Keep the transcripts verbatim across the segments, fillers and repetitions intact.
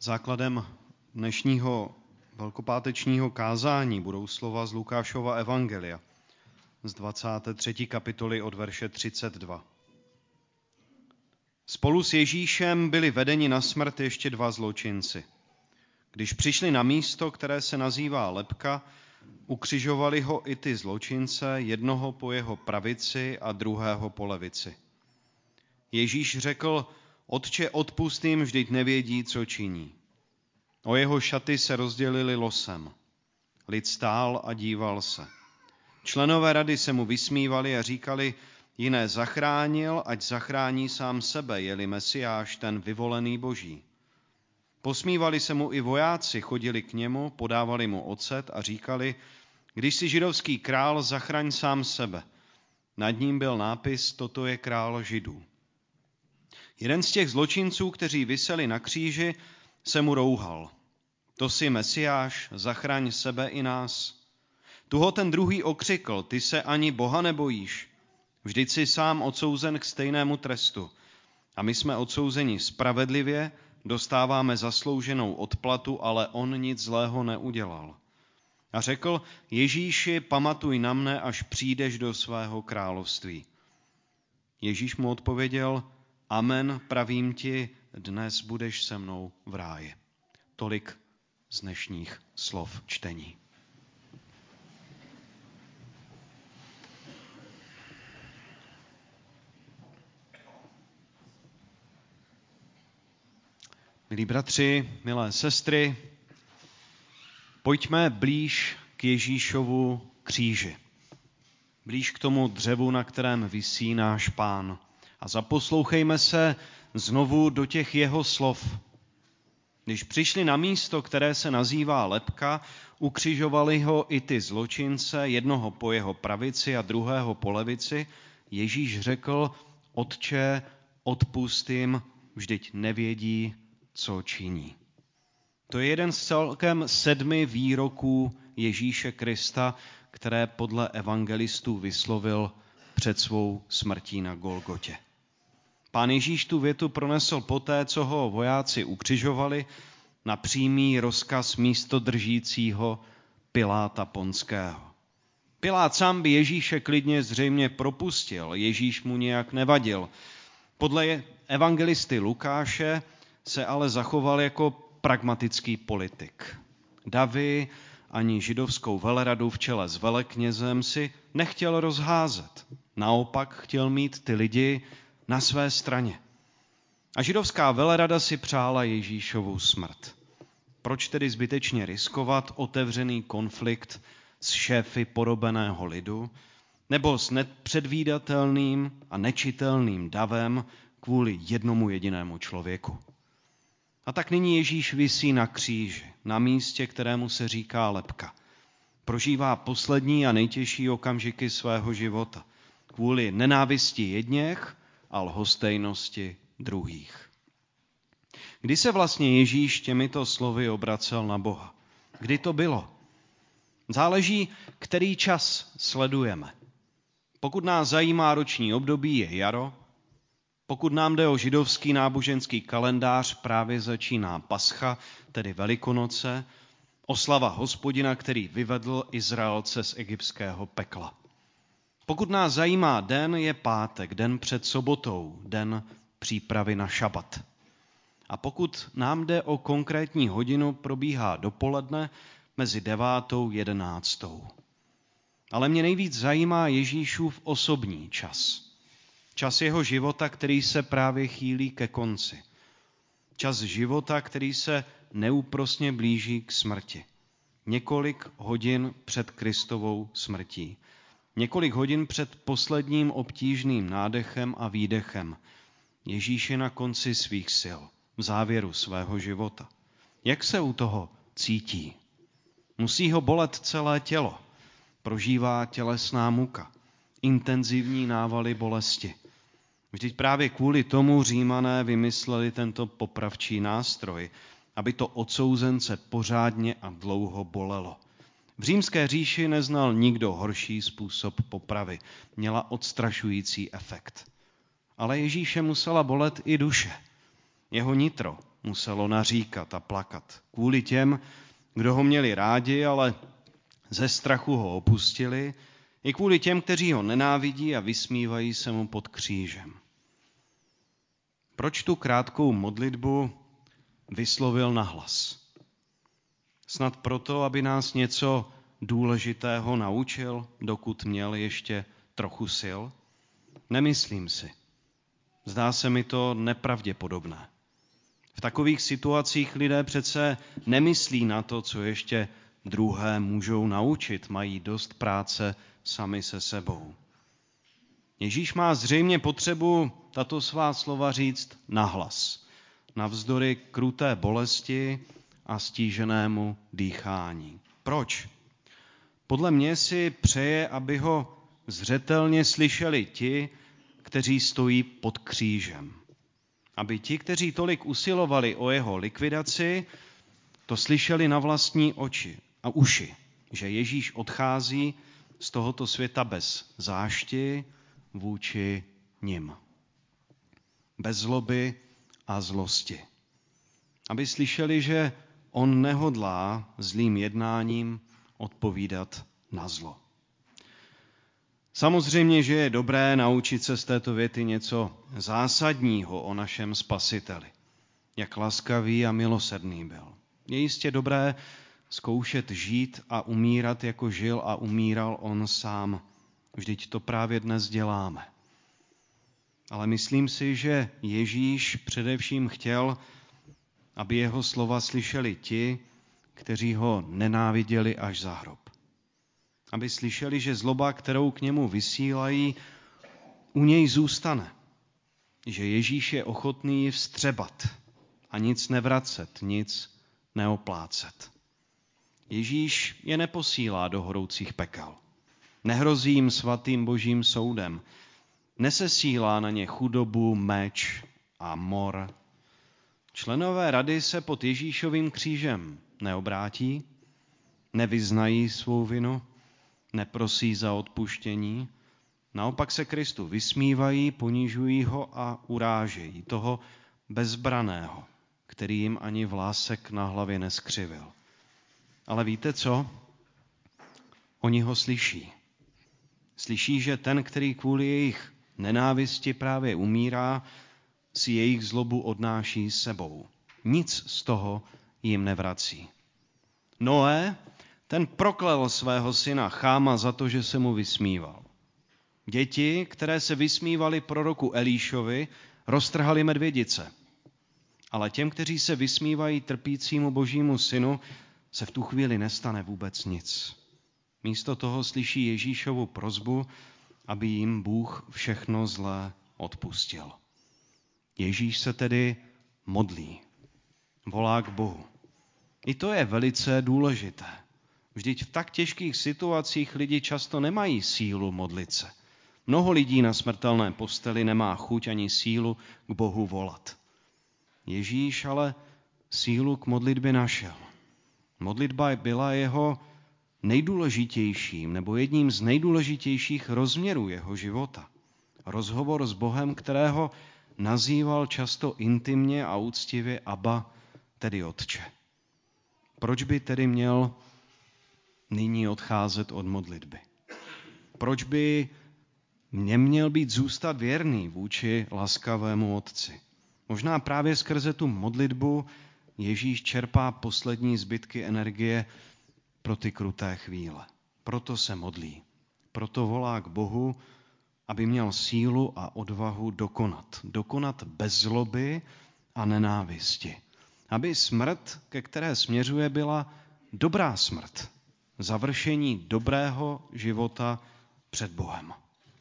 Základem dnešního velkopátečního kázání budou slova z Lukášova evangelia z dvacáté třetí kapitoly od verše třicet dva. Spolu s Ježíšem byli vedeni na smrt ještě dva zločinci. Když přišli na místo, které se nazývá Lebka, ukřižovali ho i ty zločince, jednoho po jeho pravici a druhého po levici. Ježíš řekl: Otče, odpusť jim, vždyť nevědí, co činí. O jeho šaty se rozdělili losem. Lid stál a díval se. Členové rady se mu vysmívali a říkali: Jiné zachránil, ať zachrání sám sebe, je-li Mesiáš, ten vyvolený Boží. Posmívali se mu i vojáci, chodili k němu, podávali mu ocet a říkali: Když jsi židovský král, zachraň sám sebe. Nad ním byl nápis: Toto je král Židů. Jeden z těch zločinců, kteří viseli na kříži, se mu rouhal: To jsi Mesiáš, zachraň sebe i nás. Tu ho ten druhý okřikl: Ty se ani Boha nebojíš? Vždyť jsi sám odsouzen k stejnému trestu. A my jsme odsouzeni spravedlivě, dostáváme zaslouženou odplatu, ale on nic zlého neudělal. A řekl: Ježíši, pamatuj na mne, až přijdeš do svého království. Ježíš mu odpověděl: Amen, pravím ti, dnes budeš se mnou v ráji. Tolik z dnešních slov čtení. Milí bratři, milé sestry, pojďme blíž k Ježíšovu kříži. Blíž k tomu dřevu, na kterém visí náš Pán. A zaposlouchejme se znovu do těch jeho slov. Když přišli na místo, které se nazývá Lebka, ukřižovali ho i ty zločince, jednoho po jeho pravici a druhého po levici. Ježíš řekl: Otče, odpusť jim, vždyť nevědí, co činí. To je jeden z celkem sedmi výroků Ježíše Krista, které podle evangelistů vyslovil před svou smrtí na Golgotě. Pán Ježíš tu větu pronesl poté, co ho vojáci ukřižovali, na přímý rozkaz místodržícího Piláta Ponského. Pilát sám by Ježíše klidně zřejmě propustil, Ježíš mu nějak nevadil. Podle evangelisty Lukáše se ale zachoval jako pragmatický politik. Davy ani židovskou veleradu v čele s veleknězem si nechtěl rozházet. Naopak chtěl mít ty lidi na své straně. A židovská velerada si přála Ježíšovu smrt. Proč tedy zbytečně riskovat otevřený konflikt s šéfy porobeného lidu nebo s nepředvídatelným a nečitelným davem kvůli jednomu jedinému člověku? A tak nyní Ježíš visí na kříži, na místě, kterému se říká Lebka. Prožívá poslední a nejtěžší okamžiky svého života kvůli nenávisti jedněch a lhostejnosti druhých. Kdy se vlastně Ježíš těmito slovy obracel na Boha? Kdy to bylo? Záleží, který čas sledujeme. Pokud nás zajímá roční období, je jaro. Pokud nám jde o židovský náboženský kalendář, právě začíná Pascha, tedy Velikonoce, oslava Hospodina, který vyvedl Izraelce z egyptského pekla. Pokud nás zajímá den, je pátek, den před sobotou, den přípravy na šabat. A pokud nám jde o konkrétní hodinu, probíhá dopoledne mezi devátou a jedenáctou. Ale mě nejvíc zajímá Ježíšův osobní čas. Čas jeho života, který se právě chýlí ke konci. Čas života, který se neúprosně blíží k smrti. Několik hodin před Kristovou smrtí. Několik hodin před posledním obtížným nádechem a výdechem. Ježíš je na konci svých sil, v závěru svého života. Jak se u toho cítí? Musí ho bolet celé tělo. Prožívá tělesná muka, intenzivní návaly bolesti. Vždyť právě kvůli tomu Římané vymysleli tento popravčí nástroj, aby to odsouzence pořádně a dlouho bolelo. V římské říši neznal nikdo horší způsob popravy. Měla odstrašující efekt. Ale Ježíše musela bolet i duše. Jeho nitro, muselo naříkat a plakat. Kvůli těm, kdo ho měli rádi, ale ze strachu ho opustili, i kvůli těm, kteří ho nenávidí a vysmívají se mu pod křížem. Proč tu krátkou modlitbu vyslovil nahlas? Snad proto, aby nás něco důležitého naučil, dokud měl ještě trochu sil? Nemyslím si. Zdá se mi to nepravděpodobné. V takových situacích lidé přece nemyslí na to, co ještě druhé můžou naučit, mají dost práce sami se sebou. Ježíš má zřejmě potřebu tato svá slova říct nahlas, navzdory kruté bolesti a stíženému dýchání. Proč? Podle mě si přeje, aby ho zřetelně slyšeli ti, kteří stojí pod křížem. Aby ti, kteří tolik usilovali o jeho likvidaci, to slyšeli na vlastní oči a uši, že Ježíš odchází z tohoto světa bez zášti vůči nim. Bez zloby a zlosti. Aby slyšeli, že on nehodlá zlým jednáním odpovídat na zlo. Samozřejmě, že je dobré naučit se z této věty něco zásadního o našem Spasiteli. Jak laskavý a milosrdný byl. Je jistě dobré zkoušet žít a umírat, jako žil a umíral on sám. Vždyť to právě dnes děláme. Ale myslím si, že Ježíš především chtěl, aby jeho slova slyšeli ti, kteří ho nenáviděli až za hrob. Aby slyšeli, že zloba, kterou k němu vysílají, u něj zůstane. Že Ježíš je ochotný ji vstřebat a nic nevracet, nic neoplácet. Ježíš je neposílá do horoucích pekel. Nehrozí jim svatým božím soudem. Nesesílá na ně chudobu, meč a mor. Členové rady se pod Ježíšovým křížem neobrátí, nevyznají svou vinu, neprosí za odpuštění, naopak se Kristu vysmívají, ponižují ho a urážejí toho bezbraného, který jim ani vlásek na hlavě neskřivil. Ale víte co? Oni ho slyší. Slyší, že ten, který kvůli jejich nenávisti právě umírá, si jejich zlobu odnáší sebou. Nic z toho jim nevrací. Noé, ten proklel svého syna Cháma za to, že se mu vysmíval. Děti, které se vysmívali proroku Elíšovi, roztrhali medvědice. Ale těm, kteří se vysmívají trpícímu božímu synu, se v tu chvíli nestane vůbec nic. Místo toho slyší Ježíšovu prosbu, aby jim Bůh všechno zlé odpustil. Ježíš se tedy modlí, volá k Bohu. I to je velice důležité. Vždyť v tak těžkých situacích lidi často nemají sílu modlit se. Mnoho lidí na smrtelné posteli nemá chuť ani sílu k Bohu volat. Ježíš ale sílu k modlitbě našel. Modlitba byla jeho nejdůležitějším nebo jedním z nejdůležitějších rozměrů jeho života. Rozhovor s Bohem, kterého nazýval často intimně a úctivě Abba, tedy Otče. Proč by tedy měl nyní odcházet od modlitby? Proč by neměl být zůstat věrný vůči laskavému Otci? Možná právě skrze tu modlitbu Ježíš čerpá poslední zbytky energie pro ty kruté chvíle. Proto se modlí. Proto volá k Bohu, aby měl sílu a odvahu dokonat. Dokonat bez zloby a nenávisti. Aby smrt, ke které směřuje, byla dobrá smrt. Završení dobrého života před Bohem.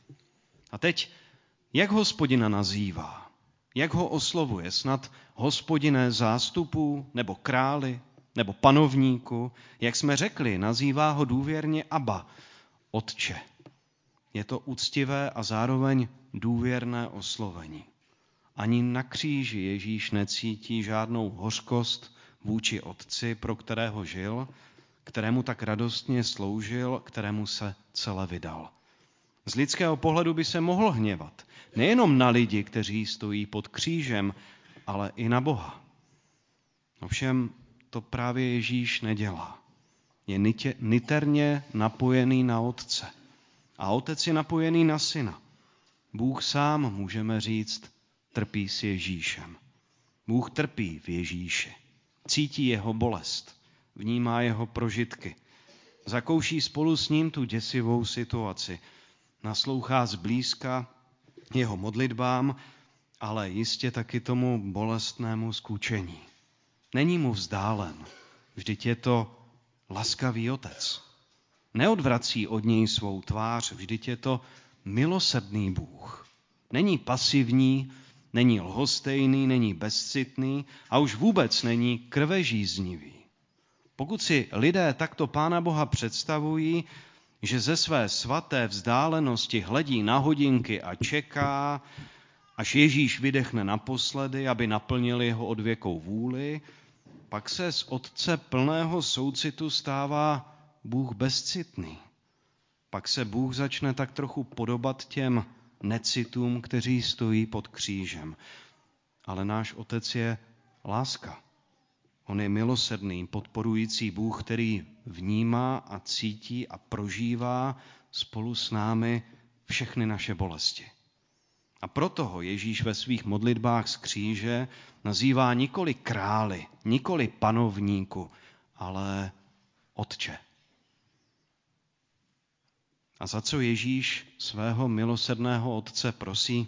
A teď, jak Hospodina nazývá? Jak ho oslovuje? Snad Hospodine zástupů, nebo králi, nebo panovníku? Jak jsme řekli, nazývá ho důvěrně Abba, Otče. Je to úctivé a zároveň důvěrné oslovení. Ani na kříži Ježíš necítí žádnou hořkost vůči Otci, pro kterého žil, kterému tak radostně sloužil, kterému se celé vydal. Z lidského pohledu by se mohl hněvat. Nejenom na lidi, kteří stojí pod křížem, ale i na Boha. Ovšem to právě Ježíš nedělá. Je nitě, niterně napojený na Otce. A Otec je napojený na Syna. Bůh sám, můžeme říct, trpí s Ježíšem. Bůh trpí v Ježíši. Cítí jeho bolest. Vnímá jeho prožitky. Zakouší spolu s ním tu děsivou situaci. Naslouchá zblízka jeho modlitbám, ale jistě taky tomu bolestnému skůčení. Není mu vzdálen. Vždyť je to laskavý Otec. Neodvrací od něj svou tvář, vždyť je to milosrdný Bůh. Není pasivní, není lhostejný, není bezcitný a už vůbec není krvežíznivý. Pokud si lidé takto Pána Boha představují, že ze své svaté vzdálenosti hledí na hodinky a čeká, až Ježíš vydechne naposledy, aby naplnil jeho odvěkou vůli, pak se z Otce plného soucitu stává Bůh bezcitný. Pak se Bůh začne tak trochu podobat těm necitům, kteří stojí pod křížem. Ale náš Otec je láska. On je milosrdný, podporující Bůh, který vnímá a cítí a prožívá spolu s námi všechny naše bolesti. A proto ho Ježíš ve svých modlitbách z kříže nazývá nikoli králi, nikoli panovníku, ale Otče. A za co Ježíš svého milosrdného Otce prosí?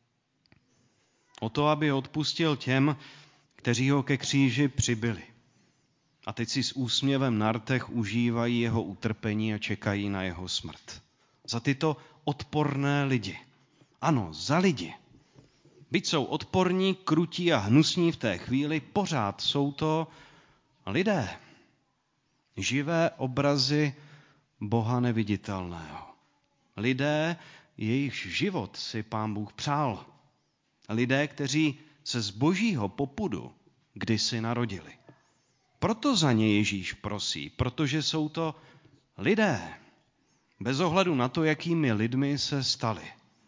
O to, aby odpustil těm, kteří ho ke kříži přibyli. A teď si s úsměvem na rtech užívají jeho utrpení a čekají na jeho smrt. Za tyto odporné lidi. Ano, za lidi. Byť jsou odporní, krutí a hnusní v té chvíli, pořád jsou to lidé. Živé obrazy Boha neviditelného. Lidé, jejichž život si Pán Bůh přál. Lidé, kteří se z božího popudu kdysi narodili. Proto za ně Ježíš prosí, protože jsou to lidé. Bez ohledu na to, jakými lidmi se stali.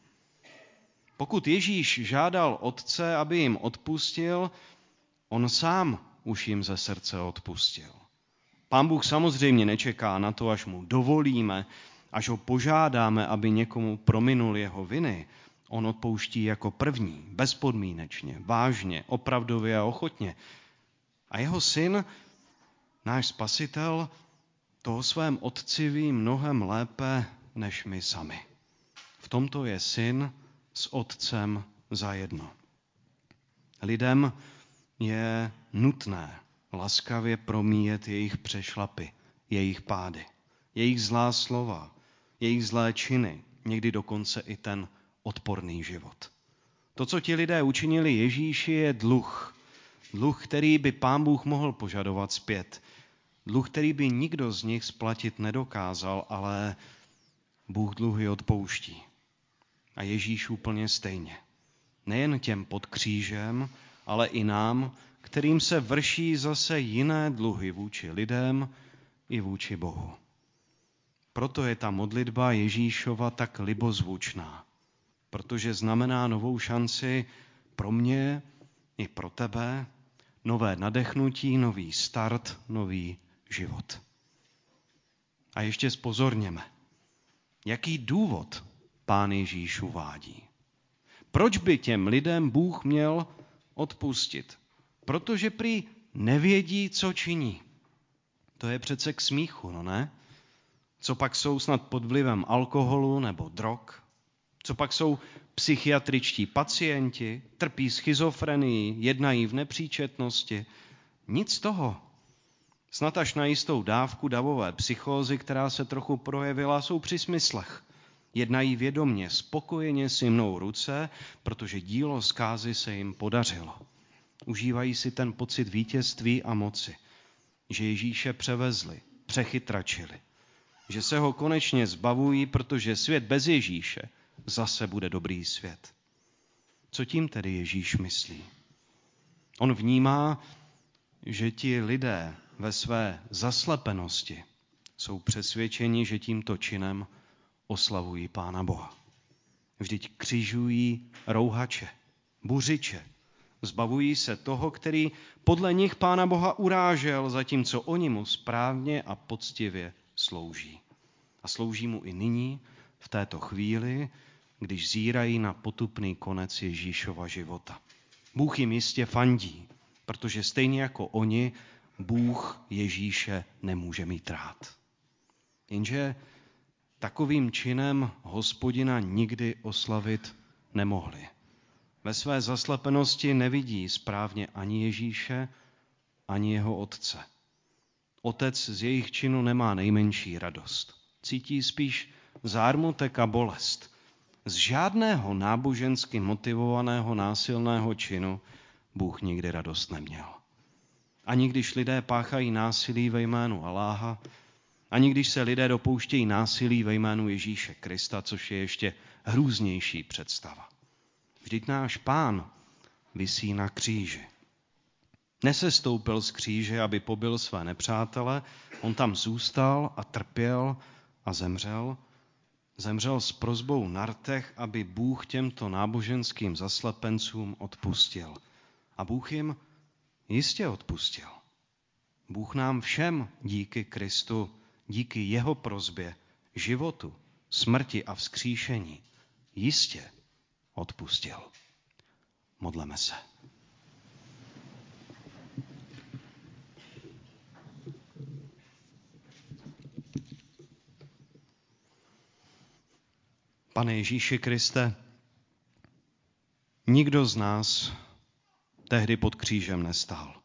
Pokud Ježíš žádal Otce, aby jim odpustil, on sám už jim ze srdce odpustil. Pán Bůh samozřejmě nečeká na to, až mu dovolíme, až ho požádáme, aby někomu prominul jeho viny. On odpouští jako první, bezpodmínečně, vážně, opravdově a ochotně. A jeho syn, náš Spasitel, to o svém Otci ví mnohem lépe než my sami. V tomto je syn s Otcem zajedno. Lidem je nutné laskavě promíjet jejich přešlapy, jejich pády, jejich zlá slova, jejich zlé činy, někdy dokonce i ten odporný život. To, co ti lidé učinili Ježíši, je dluh. Dluh, který by Pán Bůh mohl požadovat zpět. Dluh, který by nikdo z nich splatit nedokázal, ale Bůh dluhy odpouští. A Ježíš úplně stejně. Nejen těm pod křížem, ale i nám, kterým se vrší zase jiné dluhy vůči lidem i vůči Bohu. Proto je ta modlitba Ježíšova tak libozvučná, protože znamená novou šanci pro mě i pro tebe, nové nadechnutí, nový start, nový život. A ještě zpozorněme, jaký důvod Pán Ježíš uvádí. Proč by těm lidem Bůh měl odpustit? Protože prý nevědí, co činí. To je přece k smíchu, no ne? Co pak jsou snad pod vlivem alkoholu nebo drog? Co pak jsou psychiatričtí pacienti, trpí schizofrenii, jednají v nepříčetnosti? Nic z toho. Snad až na jistou dávku davové psychózy, která se trochu projevila, jsou při smyslech. Jednají vědomně, spokojeně si mnou ruce, protože dílo zkázy se jim podařilo. Užívají si ten pocit vítězství a moci, že Ježíše převezli, přechytračili, že se ho konečně zbavují, protože svět bez Ježíše zase bude dobrý svět. Co tím tedy Ježíš myslí? On vnímá, že ti lidé ve své zaslepenosti jsou přesvědčeni, že tímto činem oslavují Pána Boha. Vždyť křižují rouhače, buřiče, Zbavují se toho, který podle nich Pána Boha urážel, zatímco oni mu správně a poctivě slouží. A slouží mu i nyní, v této chvíli, když zírají na potupný konec Ježíšova života. Bůh jim jistě fandí, protože stejně jako oni, Bůh Ježíše nemůže mít rád. Jenže takovým činem Hospodina nikdy oslavit nemohli. Ve své zaslepenosti nevidí správně ani Ježíše, ani jeho otce. Otec z jejich činu nemá nejmenší radost. Cítí spíš zármutek a bolest. Z žádného nábožensky motivovaného násilného činu Bůh nikdy radost neměl. Ani když lidé páchají násilí ve jménu Aláha, ani když se lidé dopouštějí násilí ve jménu Ježíše Krista, což je ještě hrůznější představa. Vždyť náš Pán visí na kříži. Nesestoupil z kříže, aby pobil své nepřátele, on tam zůstal a trpěl a zemřel. Zemřel s prosbou na rtech, aby Bůh těmto náboženským zaslepencům odpustil. A Bůh jim jistě odpustil. Bůh nám všem díky Kristu, díky jeho prosbě, životu, smrti a vzkříšení jistě odpustil. Modleme se. Pane Ježíši Kriste, nikdo z nás tehdy pod křížem nestál.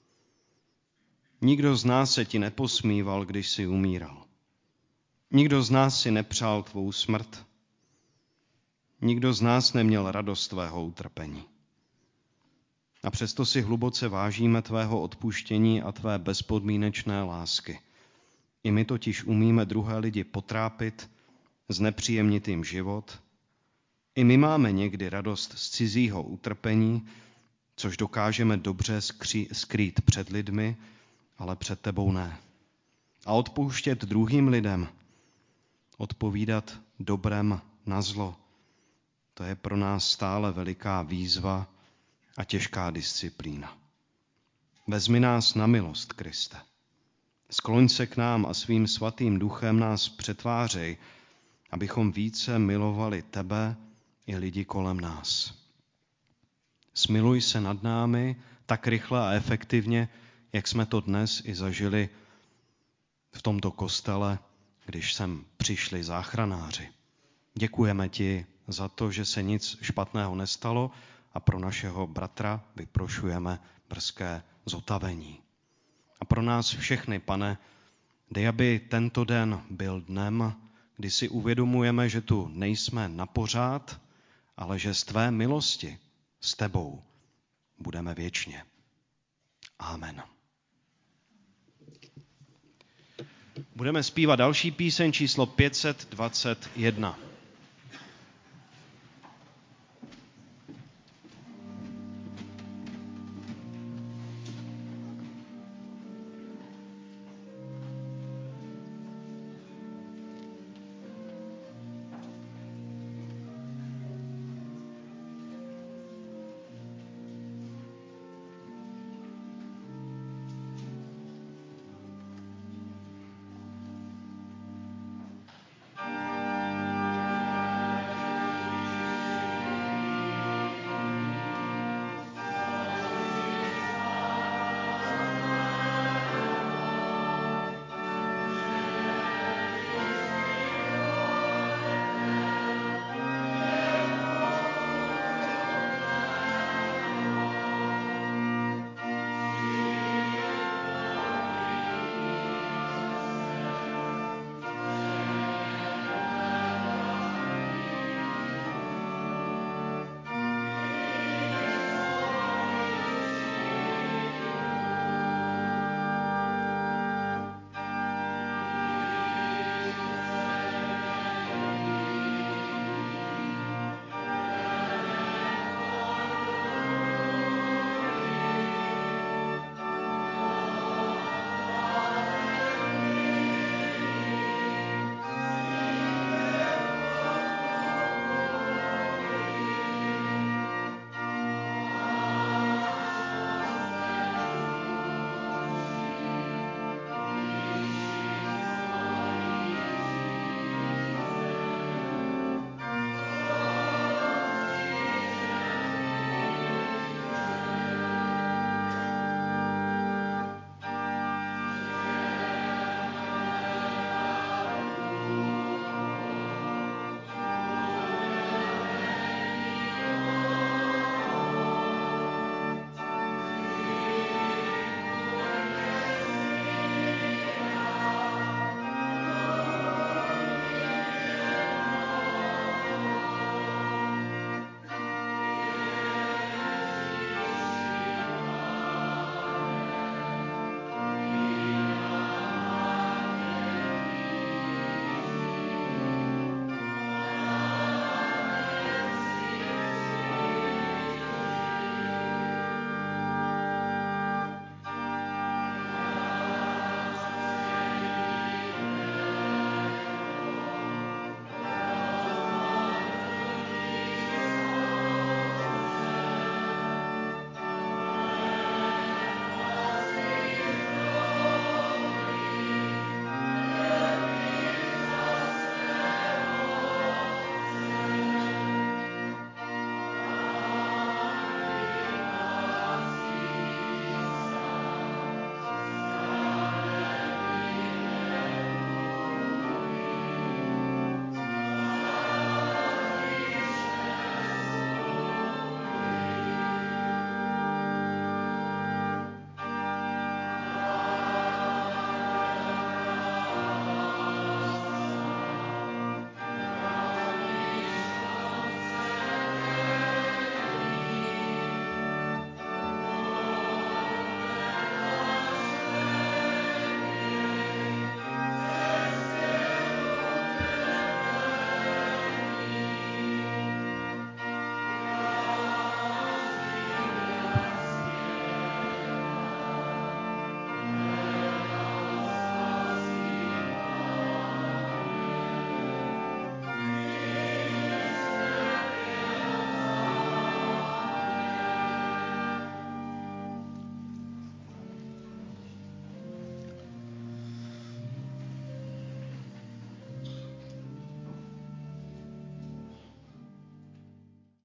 Nikdo z nás se ti neposmíval, když jsi umíral. Nikdo z nás si nepřál tvou smrt. Nikdo z nás neměl radost tvého utrpení. A přesto si hluboce vážíme tvého odpuštění a tvé bezpodmínečné lásky. I my totiž umíme druhé lidi potrápit, znepříjemnit jim život. I my máme někdy radost z cizího utrpení, což dokážeme dobře skří, skrýt před lidmi, ale před tebou ne. A odpouštět druhým lidem, odpovídat dobrem na zlo, to je pro nás stále veliká výzva a těžká disciplína. Vezmi nás na milost, Kriste. Skloň se k nám a svým svatým duchem nás přetvářej, abychom více milovali tebe i lidi kolem nás. Smiluj se nad námi tak rychle a efektivně, jak jsme to dnes i zažili v tomto kostele, když sem přišli záchranáři. Děkujeme ti za to, že se nic špatného nestalo a pro našeho bratra vyprošujeme brzké zotavení. A pro nás všechny, Pane, dej, aby tento den byl dnem, kdy si uvědomujeme, že tu nejsme na pořád, ale že z tvé milosti s tebou budeme věčně. Amen. Budeme zpívat další píseň číslo pět set dvacet jedna.